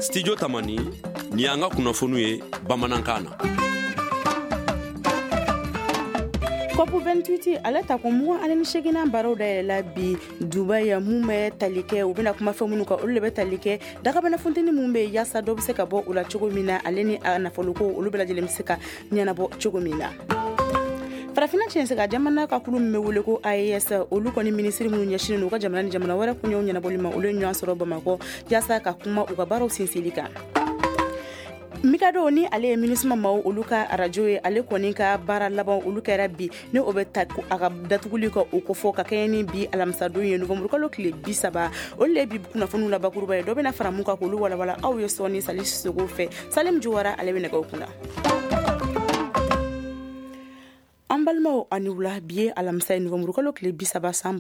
Studio Tamani ni an ka kunnafoniw ye bamanankan na. COP 28 ale ta ko mugan ani segina baraw da yɛlɛla bi Dubai mun bɛ tali kɛ u bɛna kuma fɛn minnu kan olu de bɛ tali kɛ dagabana funteni mun bɛ yaasa dɔ bɛ se ka bɔ u la cogo min na ale ni a nafoloko olu bɛɛ lajɛlen bɛ se ka ɲɛnabɔ cogo min na. Farafina cɛnsɛga jamana ka kulu min bɛ wele ko AES olu kɔni minisiri minnu ɲɛsinnen u ka jamana ni jamana wɛrɛ kunɲɛw ɲɛnabɔli ma olu ye ɲɔgɔn sɔrɔ Bamakɔ yaasa ka kuma u ka baaraw sinsinli kan. Mikado ni ale ye MINUSMA maaw olu ka radio ye ale kɔni ka baara laban olu kɛra bi ni o bɛ ta a ka datuguli ka o kofɔ ka kɛɲɛ ni bi alamisadon ye novembre kalo tile 30 olu le bi kunnafoniw la bakuruba ye dɔ bɛna fara mun kan k'olu walawala aw ye sɔɔni Sali Sogo fɛ Salim Juwara ale bɛ nɛgɛw kunna. An balimaw ani wula bi ye alamisa ye novembre kalo tile 30 san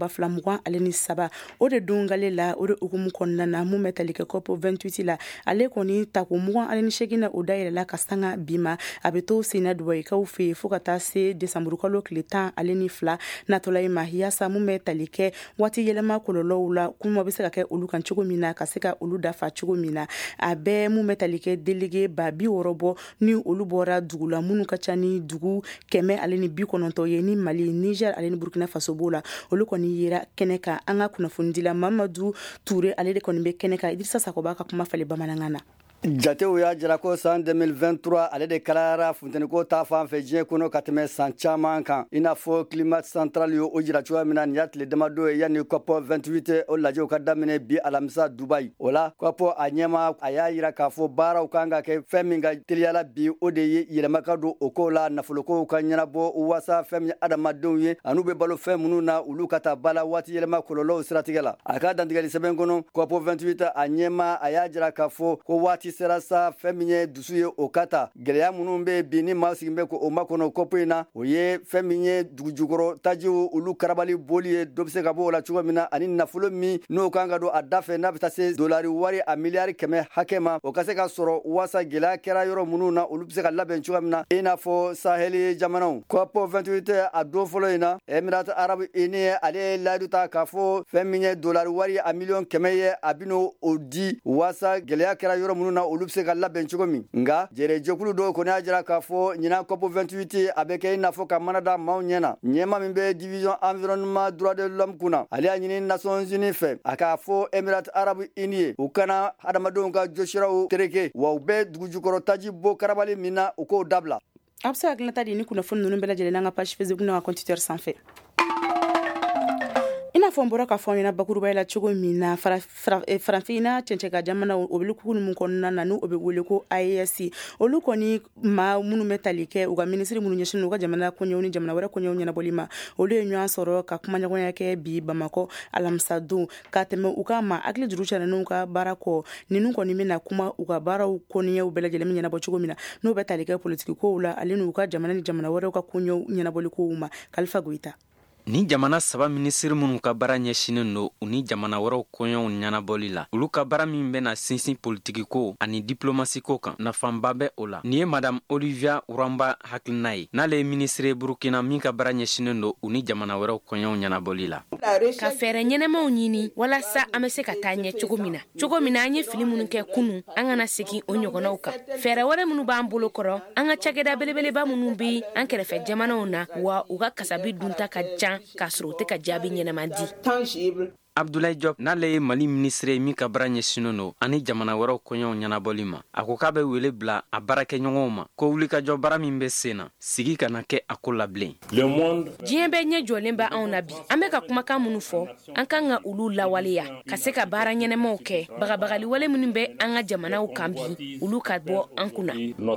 2023 o de dongale la o de hukumu kɔnɔna na mun bɛ tali kɛ COP 28 la ale kɔni tako 28 na o dayɛlɛla ka sanga bi ma a bɛ to Sena Dubayikaw fɛ yen fo ka taa se décembre kalo tile 12 natɔla ye ma yaasa mun bɛ tali kɛ waati yɛlɛma kɔlɔlɔw la kuma bɛ se ka kɛ olu kan cogo min na ka se ka olu dafa cogo min na a bɛɛ mun bɛ tali kɛ délégué ba 60 bɔ ni olu bɔra dugu la minnu ka ca ni dugu 100 ale ni 90 ye ni Mali, Niger ale ni Burkina Faso b'o la olu kɔni yera kɛnɛ kan an ka kunnafonidila Mamadu Toure ale de kɔni bɛ kɛnɛ kan Idrissa Sakoba ka kuma falen bamanankan na. Jatew y'a jira ko san 2023 ale de kalayara funteniko ta fan fɛ diɲɛ kɔnɔ ka tɛmɛ san caman kan i n'a fɔ climat central ye o jira cogoya min na nin y'a tile damadɔ ye yanni COP 28 o lajɛw ka daminɛ bi alamisa Dubai o la COP a ɲɛma a y'a jira k'a fɔ baaraw kan ka kɛ fɛn min ka teliyala bi o de ye yɛlɛma ka don o ko la nafolokow ka ɲɛnabɔ waasa fɛn min adamadenw ye an'u bɛ balo fɛn minnu na olu ka taa bala waati yɛlɛma kɔlɔlɔw siratigɛ la a ka dantigɛli sɛbɛn kɔnɔ COP 28 a ɲɛma a y'a jira k'a fɔ ko waati sera sa fɛn min ye dusu ye o ka ta gɛlɛya minnu bɛ bi ni maa sigin bɛ ko o makɔnɔ COP in na o ye fɛn min ye dugujukɔrɔ tajiw olu karabali boli ye dɔ bɛ se ka bɔ o la cogo min na ani nafolo min n'o kan ka don a da fɛ n'a bɛ taa se dolari wari a miliyari 100 hakɛ ma o ka se ka sɔrɔ waasa gɛlɛya kɛra yɔrɔ minnu na olu bɛ se ka labɛn cogo min na i n'a fɔ Saheli jamanaw COP 28 a don fɔlɔ in na Emirate Arabu Unis ale ye layidu ta k'a fɔ fɛn min ye dolari wari a miliyɔn 100 ye a bɛna o di waasa gɛlɛya kɛra yɔrɔ minnu na olu bɛ se ka labɛn cogo min nga jɛrɛjɛkulu dɔw kɔni y'a jira k'a fɔ ɲinan COP 28 a bɛ kɛ i n'a fɔ ka mana da maaw ɲɛna ɲɛma min bɛ division environnement droit de l'homme kunna ale y'a ɲini Nations Unies fɛ a k'a fɔ Emirate Arabu Unis ye u kana adamadenw ka josiraw tereke wa u bɛ dugujukɔrɔ taji bɔ karabali min na u k'o dabila a bɛ se ka tilalata de ni kunnafoni ninnu bɛɛ lajɛlen n'an ka page Facebook n'an ka compte Twitter sanfɛ. Ina fɔ n bɔra ka fɔ ɲɛna bakuruba la cogo min na Farafina cɛncɛka jamana o bɛ kukulu mun kɔnɔna na n'o bɛ wele ko AES olu kɔni maa minnu bɛ tali kɛ u ka minisiri minnu ɲɛsinnen u ka jamana kɔɲɛw ni jamana wɛrɛ kɔɲɛw ɲɛnabɔli ma olu ye ɲɔgɔn sɔrɔ ka kumaɲɔgɔnya kɛ bi Bamakɔ alamisa don ka tɛmɛ u ka ma hakili juru cɛla n'u ka baara kɔ ninnu kɔni bɛna kuma u ka baaraw kɔɲɛw bɛɛ lajɛlen ɲɛnabɔ cogo min na n'u bɛ tali kɛ politiki kow la ale n'u ka jamana ni jamana wɛrɛw ka kɔɲɛw ɲɛnabɔli kow ma Kalifa Goita. Ni jamana saba minisiri minnu ka baara ɲɛsinnen don u ni jamana wɛrɛw kɔɲɔw ɲɛnabɔli la olu ka baara min bɛna sinsin politiki ko ani diplomasi ko kan nafanba bɛ o la ni ye madame Olivia Uramba hakilina ye n'ale ye minisiri Burkina min ka baara ɲɛsinnen don u ni jamana wɛrɛw kɔɲɔw ɲɛnabɔli la ka fɛɛrɛ ɲɛnɛmaw ɲini walasa an bɛ se ka taa ɲɛ cogo min na an ye fili minnu kɛ kunu an kana segin o ɲɔgɔnnaw kan fɛɛrɛ wɛrɛ minnu b'an bolo kɔrɔ an ka cakɛda belebeleba minnu bi an kɛrɛfɛ jamanaw na wa u ka kasabi dunta ka jan k'a sɔrɔ u tɛ ka jaabi ɲɛnɛman di. Abdoulaye Diop n'ale ye Mali ministre min ka baara ɲɛsinnen don ani jamana wɛrɛw kɔɲɔw ɲɛnabɔli ma a ko k'a bɛ wele bila a baarakɛɲɔgɔnw ma ko wulikajɔ baara min bɛ sen na sigi kana kɛ a ko la bilen. Diɲɛ bɛɛ ɲɛ jɔlen bɛ anw na bi an bɛ ka kumakan minnu fɔ an kan ka olu lawaleya ka se ka baara ɲɛnɛmaw kɛ bagabagali wale minnu bɛ an ka jamanaw kan bi olu ka bɔ an kunna.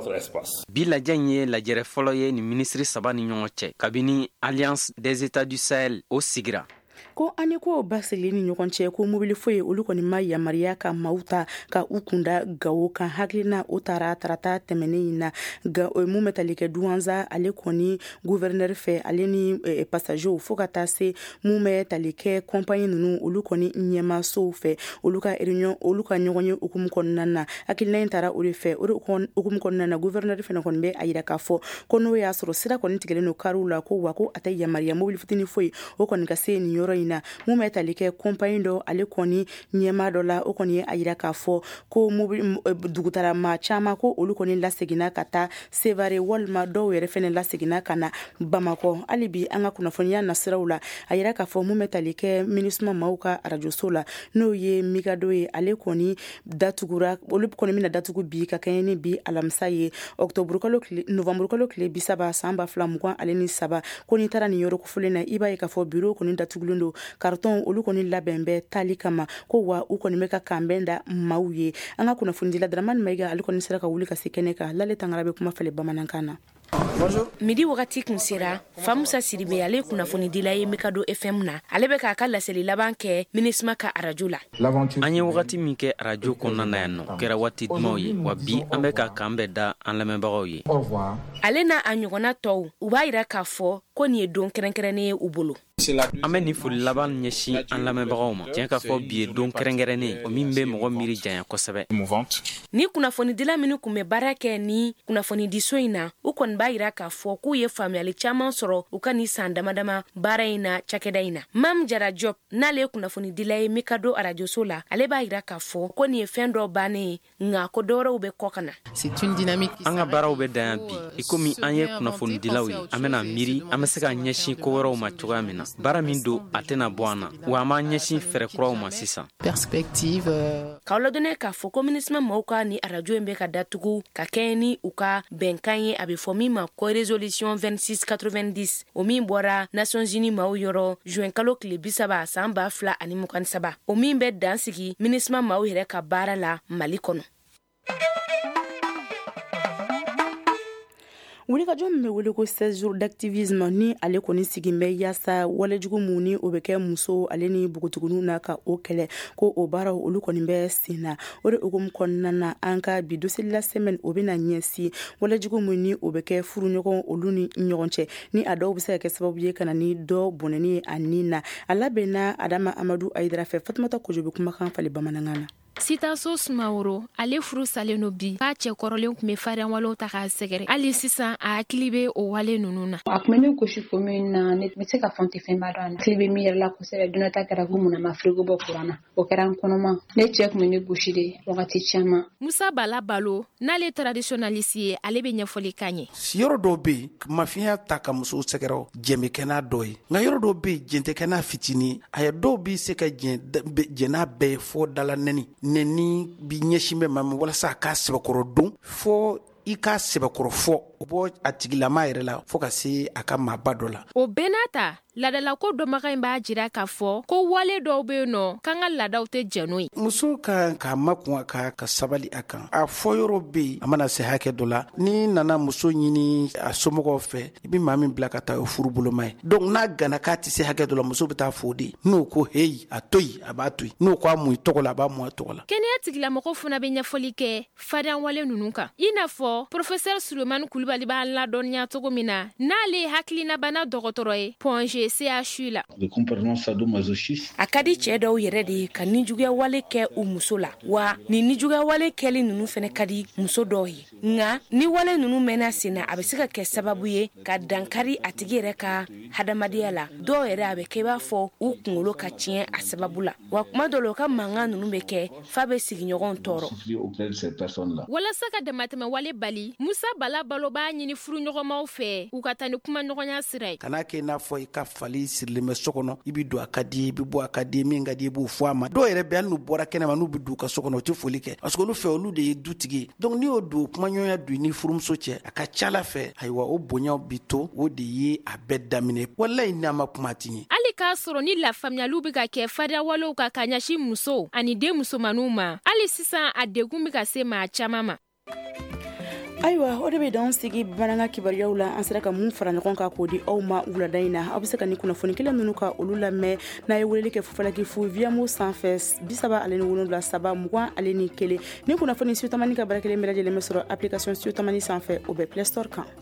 Bi lajɛ in ye lajɛrɛ fɔlɔ ye ni ministre saba ni ɲɔgɔn cɛ kabini Alliance des États du Sahel o sigira. Ko ani ko basili ni ɲɔgɔn cɛ ko mobili foyi olu kɔni ma yamaruya ka maaw ta ka u kunda Gawo kan hakilina o taara tarata tɛmɛnen in na mun bɛ tali kɛ Duwanza ale kɔni gouverneur fɛ ale ni passagerow fo ka taa se mun bɛ tali kɛ compagnie ninnu olu kɔni ɲɛmaasow fɛ olu ka réunion olu ka ɲɔgɔn ye hukumu kɔnɔna na hakilina in taara o de fɛ o de hukumu kɔnɔna na gouverneur fɛnɛ kɔni bɛ a yira k'a fɔ ko n'o y'a sɔrɔ sira kɔni tigɛlen don kariw la ko wa ko a tɛ yamaruya mobili fitinin foyi o kɔni ka se nin yɔrɔ yɔrɔ in na mun bɛ tali kɛ compagnie dɔ ale kɔni ɲɛma dɔ la o kɔni ye a yira k'a fɔ ko dugutara maa caman ko olu kɔni laseginna ka taa Sevare walima dɔw yɛrɛ fɛnɛ laseginna ka na Bamakɔ. Hali bi an ka kunnafoniya nasiraw la a yira k'a fɔ mun bɛ tali kɛ MINUSMA maaw ka arajoso la n'o ye Migado ye ale kɔni datugura olu kɔni bɛna datugu bi ka kɛɲɛ ni bi alamisa ye novembre kalo tile 30 san 2023 ko ni taara nin yɔrɔ kofolen na i b'a ye k'a fɔ bureau kɔni datugulen don carton olu kɔni labɛn bɛ tali kama ko wa u kɔni bɛ ka kanbɛn da maaw ye. An ka kunnafonidila Dramane Mayiga ale kɔni sera ka wuli ka se kɛnɛ kan Lale Tangara bɛ kuma fɛlɛ bamanankan na. Bonjour. Midi wagati kun sera Famusa Sidibe ale kunnafonidila ye Mikado FM na ale bɛ k'a ka laseli laban kɛ MINUSMA ka arajo la. An ye wagati min kɛ arajo kɔnɔna na yan nɔ kɛra waati dumanw ye wa bi an bɛ ka kan bɛɛ da an lamɛnbagaw ye. Ale n'a a ɲɔgɔnna tɔw u b'a yira k'a fɔ ko nin ye don kɛrɛnkɛrɛnnen ye u bolo. An bɛ nin foli laban ɲɛsin an lamɛnbagaw ma tiɲɛ ka fɔ bi ye don kɛrɛnkɛrɛnnen o min bɛ mɔgɔ miiri janya kosɛbɛ. Ni kunnafonidila minnu kun bɛ baara kɛ ni kunnafonidiso in na u kɔni b'a yira k'a fɔ k'u ye faamuyali caman sɔrɔ u ka nin san damadama baara in na cakɛda in na. Mam Jara Job n'ale ye kunnafonidila ye Mikado arajoso la ale b'a yira k'a fɔ ko nin ye fɛn dɔ bannen ye nka ko dɔwɛrɛw bɛ kɔ ka na. An ka baaraw bɛ dan yan bi i komi an ye kunnafonidilaw ye an bɛna miiri an bɛ se ka ɲɛsin ko wɛrɛw ma cogoya min na. Baara min don a tɛna bɔ an na wa an b'an ɲɛsin fɛɛrɛ kuraw ma sisan. K'aw ladɔnnen k'a fɔ ko MINUSMA maaw ka ni arajo in bɛ ka datugu ka kɛɲɛ ni u ka bɛnkan ye a bɛ fɔ min ma ko résolution 2690 o min bɔra Nations Unies maaw yɔrɔ juin kalo tile 30 san 2023 o min bɛ dan sigi MINUSMA maaw yɛrɛ ka baara la Mali kɔnɔ. Wulikajɔ min bɛ wele ko 16 jours d'activisme ni ale kɔni sigin bɛ yaasa walejugu mun ni o bɛ kɛ muso ale ni bogotigininw na ka o kɛlɛ ko o baaraw olu kɔni bɛ sen na o de hukumu kɔnɔna na an ka bi dossier la semaine o bɛna ɲɛsin walejugu mun ni o bɛ kɛ furuɲɔgɔn olu ni ɲɔgɔn cɛ ni a dɔw bɛ se ka kɛ sababu ye ka na ni dɔ bɔnɛni ye a nin na a labɛnna Adama Amadu Ayidara fɛ Fatumata Kojo bɛ kumakan fali bamanankan na. Sitaso Sumaworo ale furu salen no bi k'a cɛ kɔrɔlen kun bɛ farinya walew ta k'a sɛgɛrɛ hali sisan a hakili bɛ o wale ninnu na. A kun bɛ ne gosi fo min na ne bɛ se ka fɔ n tɛ fɛn ba dɔn a la. Hakili bɛ min yɛrɛ la kosɛbɛ don dɔ ta kɛra ko mun na ma frigo bɔ kuran na o kɛra n kɔnɔma ne cɛ kun bɛ ne gosi de wagati caman. Musa Bala Balo n'ale traditionnaliste ye ale bɛ ɲɛfɔli k'an ye. Yɔrɔ dɔw bɛ yen mafiya ta ka musow sɛgɛrɛ jɛmɛkɛna dɔ ye nka yɔrɔ dɔw bɛ yen jɛntɛkɛna fitinin a ye dɔw bɛ se ka jɛn'a bɛɛ ye fo dala nɛni bi ɲɛsin bɛ ma min walasa a k'a sɛbɛkɔrɔ don fo i k'a sɛbɛkɔrɔ fɔ o bɔ a tigilama yɛrɛ la fo ka se a ka maaba dɔ la. O bɛɛ n'a ta ladalako dɔnbaga in b'a jira k'a fɔ ko wale dɔw bɛ yen nɔ k'an ka laadaw tɛ jɛn n'o ye. Muso ka k'a makun a kan ka sabali a kan a fɔ yɔrɔ bɛ yen a mana se hakɛ dɔ la ni nana muso ɲini a somɔgɔw fɛ i bɛ maa min bila ka taa o furu boloma ye donc n'a gana k'a tɛ se hakɛ dɔ la muso bɛ taa fɔ o de n'o ko heyi a to yen a b'a to yen n'o ko a mun tɔgɔ la a b'a mun a tɔgɔ la. Kɛnɛya tigilamɔgɔw fana bɛ ɲɛfɔli kɛ farinya wale ninnu kan i n'a fɔ professeur Sulemani Kulibali b'a ladɔnniya cogo min na n'ale ye hakilinabana dɔgɔtɔrɔ ye Ponge CHU la. A ka di cɛ dɔw yɛrɛ de ye ka nijuguya wale kɛ u muso la wa ni nijuguya wale kɛli ninnu fana ka di muso dɔw ye nka ni wale ninnu mɛnna sen na a bɛ se ka kɛ sababu ye ka dankari a tigi yɛrɛ ka hadamadenya la dɔw yɛrɛ a bɛ kɛ i b'a fɔ u kunkolo ka tiɲɛ a sababu la wa kuma dɔw la u ka mankan ninnu bɛ kɛ f'a bɛ sigiɲɔgɔnw tɔɔrɔ. Walasa ka damatɛmɛ wale bali Musa Bala Balo b'a ɲini furuɲɔgɔnmaw fɛ u ka taa ni kuma ɲɔgɔnya sira ye. Kana kɛ n'a fɔ i ka fali sirilen bɛ so kɔnɔ i bɛ don a ka di i bɛ bɔ a ka di min ka di i b'o fɔ a ma dɔw yɛrɛ bɛ hali n'u bɔra kɛnɛma n'u bɛ don u ka so kɔnɔ u tɛ foli kɛ parce que olu fɛ olu de ye dutigi ye donc n'i y'o don kumaɲɔgɔnya don i ni furumuso cɛ a ka ca Ala fɛ ayiwa o bonyaw bi to o de ye a bɛɛ daminɛ walayi n'a ma kuma ti ye. Hali k'a sɔrɔ ni lafaamuyaliw bɛ ka kɛ farinya walew kan ka ɲɛsin musow ani den musomanninw ma hali sisan a degun bɛ ka se maa caman ma. Ayiwa o de bɛ d'anw sigi bamanankan kibaruyaw la an sera ka mun fara ɲɔgɔn kan k'o di aw ma wulada in na aw bɛ se ka ni kunnafoni kelen ninnu ka olu lamɛn n'a ye weleli kɛ Fufalaki fu Viamo sanfɛ 37 21 ni kunnafoni Studio Tamani ka baara kelen bɛɛ lajɛlen bɛ sɔrɔ application Studio Tamani sanfɛ o bɛ Play Store kan.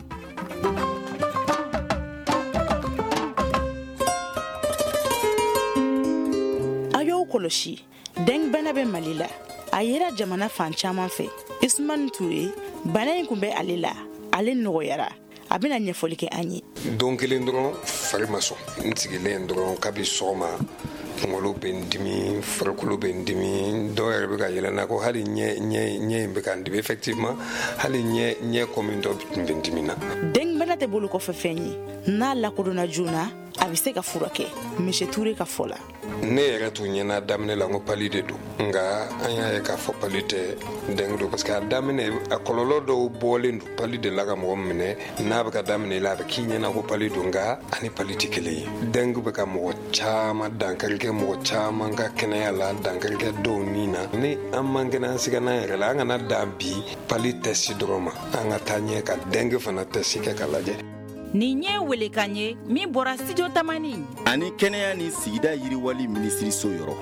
A y'aw kɔlɔsi dengbana bɛ Mali la a yera jamana fan caman fɛ Ismane Touré bana in kun bɛ ale la ale nɔgɔyara a bɛna ɲɛfɔli kɛ an ye. Don kelen dɔrɔn fari ma sɔn n sigilen dɔrɔn kabi sɔgɔma kunkolo bɛ n dimi farikolo bɛ n dimi dɔw yɛrɛ bɛ ka yɛlɛnna ko hali ɲɛ in bɛ ka n dimi effectivement hali ɲɛ kɔmi dɔ bɛ n dimi na. Den bana tɛ bolo kɔfɛ fɛn ye n'a lakodɔnna joona a bɛ se ka furakɛ Monsieur Touré ka fɔ la. Ne yɛrɛ tun ɲɛna daminɛ la n ko pali de don nka an y'a ye k'a fɔ pali tɛ dengue don parce que a daminɛ a kɔlɔlɔ dɔw bɔlen don pali de la ka mɔgɔ minɛ n'a bɛ ka daminɛ la a bɛ k'i ɲɛna ko pali don nka ani pali tɛ kelen ye. Dengue bɛ ka mɔgɔ caman dankari kɛ mɔgɔ caman ka kɛnɛya la dankari kɛ dɔw ni na ni an man kɛnɛ an siga n'an yɛrɛ la an kana dan bi pali tɛsi dɔrɔn ma an ka taa ɲɛ ka dengue fana tɛsi kɛ ka lajɛ. Nin ye welekan ye min bɔra studio Tamani ani kɛnɛya ni sigida yiriwali minisiriso yɔrɔ.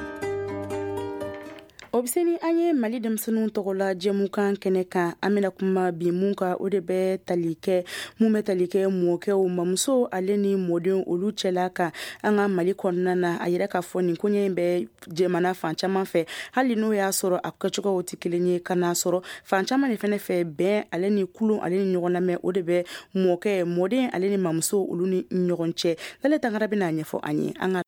O bɛ se ni an ye Mali denmisɛnninw tɔgɔla jɛmukan kɛnɛ kan an bɛna kuma bi mun kan o de bɛ tali kɛ mɔkɛw mamuso ale ni mɔdenw olu cɛla kan an ka Mali kɔnɔna na a yɛrɛ k'a fɔ nin koɲɛ in bɛ jamana fan caman fɛ hali n'o y'a sɔrɔ a kɛcogow tɛ kelen ye ka n'a sɔrɔ fan caman de fɛnɛ fɛ bɛn ale ni kulon ale ni ɲɔgɔn lamɛn o de bɛ mɔden ale ni mamuso olu ni ɲɔgɔn cɛ Lale Tangara bɛna ɲɛfɔ an ye an ka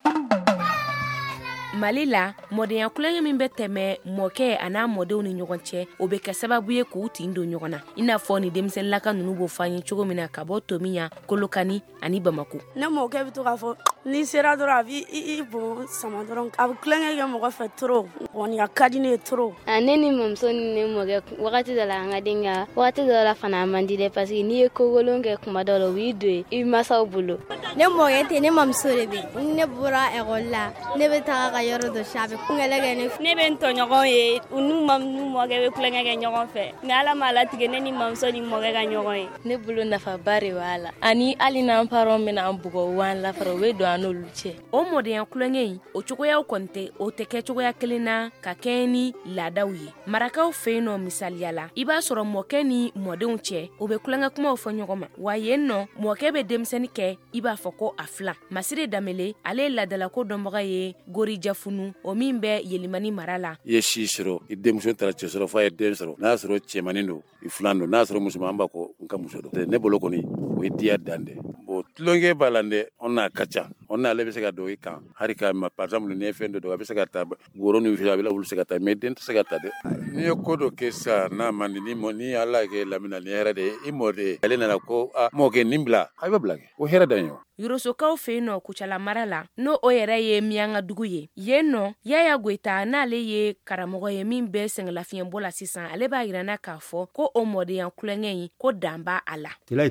Mali la mɔdenya kulonkɛ min bɛ tɛmɛ mɔkɛ a n'a mɔdenw ni ɲɔgɔn cɛ o bɛ kɛ sababu ye k'u tin don ɲɔgɔn na i n'a fɔ ni denmisɛnninlaka ninnu b'o fɔ an ye cogo min na ka bɔ Tomiya Kolokani ani Bamako. Ne mɔkɛ bɛ to k'a fɔ ni sera dɔrɔn a b'i bon sama dɔrɔn a bɛ kulonkɛ kɛ mɔgɔ fɛ trop kɔni a ka di ne ye trop. Ne ni mamuso ni ne mɔkɛ wagati dɔ la an ka denga wagati dɔ la fana a man di dɛ parce que n'i ye kokolon kɛ kuma dɔ la o b'i don i masaw bolo. Ne mɔkɛ tɛ ne mamuso de bɛ ne bɔra ekɔli la ne bɛ taga ka yɔrɔ dɔ sabe kungɛlɛkɛ ne bɛ n tɔɲɔgɔn ye u n'u mɔkɛ bɛ kulonkɛ kɛ ɲɔgɔn fɛ mais Ala m'a latigɛ ne ni mamuso ni mɔkɛ ka ɲɔgɔn ye. Ne bolo nafaba de b'a la ani hali n'an parents bɛna an bugɔ u b'an lafara u bɛ don an n'olu cɛ. O mɔdenya kulonkɛ in o cogoyaw kɔni o tɛ kɛ cogoya kelen na ka kɛɲɛ ni laadaw ye. Marakaw fɛ yen nɔ misaliya la i b'a sɔrɔ mɔkɛ ni mɔdenw cɛ o bɛ kulonkɛ kumaw fɔ ɲɔgɔn ma wa yen nɔ mɔkɛ bɛ denmisɛnnin kɛ i b'a fɔ ko a filan. Masire Damele ale ye ladalako dɔnbaga ye Gori Jafunu o min bɛ Yelimani mara la. I ye si sɔrɔ i denmuso taara cɛ sɔrɔ f'a ye den sɔrɔ n'a y'a sɔrɔ cɛmanin don i filan don n'a y'a sɔrɔ musoman b'a ko n ka muso don ne bolo kɔni o ye diya dan de bon tulonkɛ b'a la dɛ on n'a ka ca on n'ale bɛ se ka don i kan hali ka ma par exemple ni ye fɛn dɔ don a bɛ se ka taa woro ni fila a bɛ la wuli se ka taa mais den tɛ se ka taa dɛ n'i ye ko dɔ kɛ sisan n'a man di ni Ala kɛ lamina ni hɛrɛ de ye i mɔden ale nana ko mɔkɛ nin bila a bɛ bila kɛ o hɛrɛ dan ye. Yorosokaw fɛ yen nɔ Kucala mara la n'o o yɛrɛ ye Mianga dugu ye yen nɔ Yaya Goita n'ale ye karamɔgɔ ye min bɛ sɛngɛlafiɲɛbɔ la sisan ale b'a yirana k'a fɔ ko o mɔdenya kulonkɛ in ko dan b'a a la. A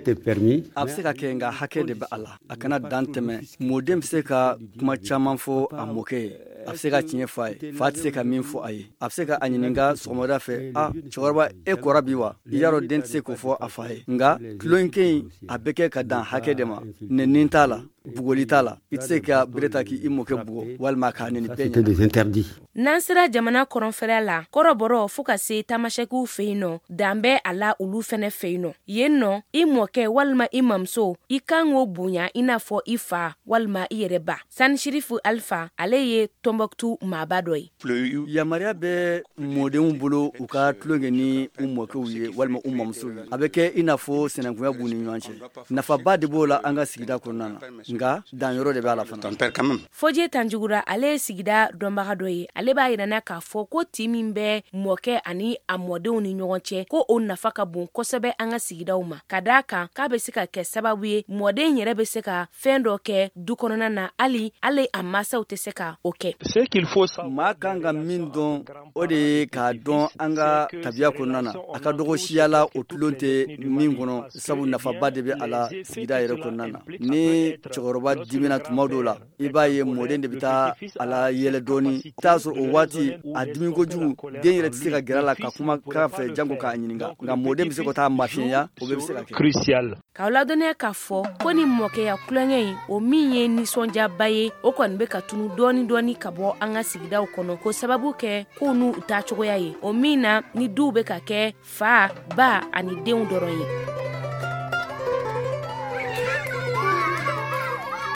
bɛ se ka kɛ nka hakɛ de bɛ a la a kana dan tɛmɛ mɔden bɛ se ka kuma caman fɔ a mɔkɛ ye a bɛ se ka tiɲɛ fɔ a ye fa tɛ se ka min fɔ a ye a bɛ se ka a ɲininka sɔgɔmada fɛ cɛkɔrɔba e kɔrɔ bi wa i y'a dɔn den tɛ se k'o fɔ a fa ye nka tulonkɛ in a bɛ kɛ ka dan hakɛ de ma nɛni t'a la bugoli t'a la i tɛ se ka bere ta k'i mɔkɛ bugɔ walima k'a nɛni bɛɛ ɲɛna. N'an sera jamana kɔrɔnfɛla la kɔrɔbɔrɔ fo ka se tamasɛkiw fɛ yen nɔ dan bɛ a la olu fɛnɛ fɛ yen nɔ yen nɔ i mɔkɛ walima i mamuso i kan k'o bonya i n'a fɔ i fa walima i yɛrɛ ba. Sani Shirifu Alpha ale ye Tombouctou maaba dɔ ye. Yamaruya bɛ mɔdenw bolo u ka tulonkɛ ni u mɔkɛw ye walima u mamuso ye a bɛ kɛ i n'a fɔ sinankunya b'u ni ɲɔgɔn cɛ nafaba de b'o la an ka sigida kɔnɔna na nka danyɔrɔ de b'a la fana. Fɔje Tanjugura ale ye sigida dɔnbaga dɔ ye ale b'a yirana k'a fɔ ko tin min bɛ mɔkɛ ani a mɔdenw ni ɲɔgɔn cɛ ko o nafa ka bon kosɛbɛ an ka sigidaw ma ka d'a kan k'a bɛ se ka kɛ sababu ye mɔden yɛrɛ bɛ se ka fɛn dɔ kɛ du kɔnɔna na hali a masaw tɛ se ka o kɛ. maa kan ka min dɔn o de ye k'a dɔn an ka tabiya kɔnɔna na a ka dɔgɔ siya la o tulon tɛ min kɔnɔ sabu nafaba de bɛ a la sigida yɛrɛ kɔnɔna na ni cɛkɔrɔba dimina tuma dɔw la i b'a ye mɔden de bɛ taa a la yɛlɛ dɔɔni i t'a sɔrɔ o waati a dimi kojugu den yɛrɛ tɛ se ka gɛrɛ a la ka kuma k'a fɛ janko k'a ɲininka nka mɔden bɛ se ka taa mafiɲɛya o bɛɛ bɛ se ka kɛ. K'aw ladɔnniya k'a fɔ ko ni mɔkɛya kulonkɛ in o min ye nisɔndiyaba ye o kɔni bɛ ka tunu dɔɔni ka bɔ an ka sigidaw kɔnɔ ko sababu kɛ k'u n'u ta cogoya ye o min na ni duw bɛ ka kɛ fa ba ani denw dɔrɔn ye.